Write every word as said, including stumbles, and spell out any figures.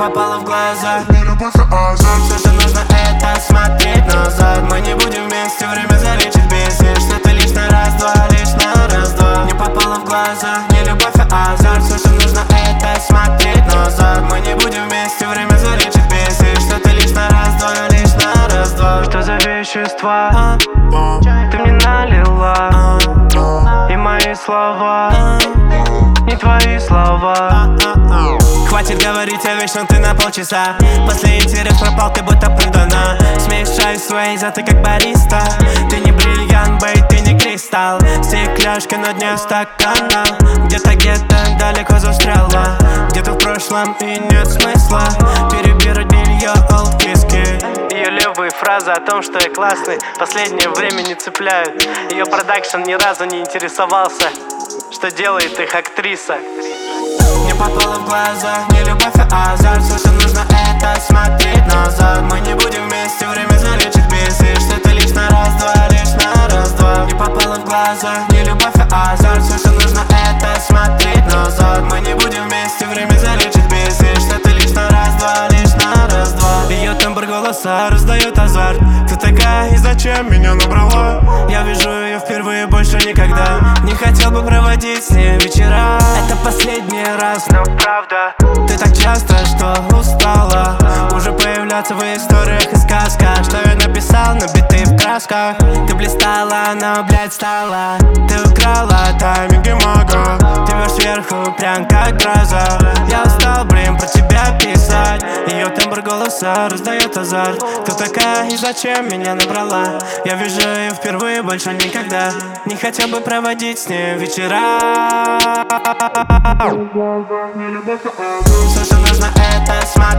попало в глаза. Все, что нужно, это смотреть назад. Мы не будем вместе, время залечит бесед. Что-то лишь на раз-два, лишь на раз-два. Не попало в глаза, не любовь, а азарт. Все, что нужно, это смотреть назад. Мы не будем вместе, время залечит бесед. Что-то лишь на раз-два, лишь на раз-два. Что за вещества ты мне налила? И мои слова не твои слова. Хватит говорить о вечном, ты на полчаса. После интерес пропал, ты будто продана. Смешай свои заты, как бариста. Ты не бриллиант, бей, ты не кристалл. Стекляшка на дне стакана. Где-то, где-то далеко застряла. Где-то в прошлом и нет смысла перебирать белье от киски. Ее левые фразы о том, что я классный, последнее время не цепляют. Ее продакшн ни разу не интересовался, что делает их актриса. Не попало в глаза, не любовь, а азарт. Все, что нужно, это смотреть назад. Мы не будем вместе, время залечит бесы. Что-то лишь на раз-два, лишь на раз-два. Не попало в глаза, не любовь, а азарт. Все, что нужно, это смотреть назад. Мы не будем вместе, время залечит бесы. Что-то лишь на раз-два, лишь на раз-два. Ее тембр голоса раздает азарт. Ты такая, и зачем меня набрала? Я вижу ее впервые, больше никогда не хотел бы проводить с ней вечера. Это последний раз, но правда, ты так часто, что устала уже появляться в историях и сказках. Что я написал, набитый в красках. Ты блистала, но, блядь, стала. Ты украла тайминги мага. Ты вверх сверху, прям как гроза. Я устал, блин, про тебя писать. Ее тембр голоса раздает азарт. Кто такая и зачем меня набрала? Я вижу ее впервые, больше никогда не хотел бы проводить с ней вечера. Все, что нужно, это смотреть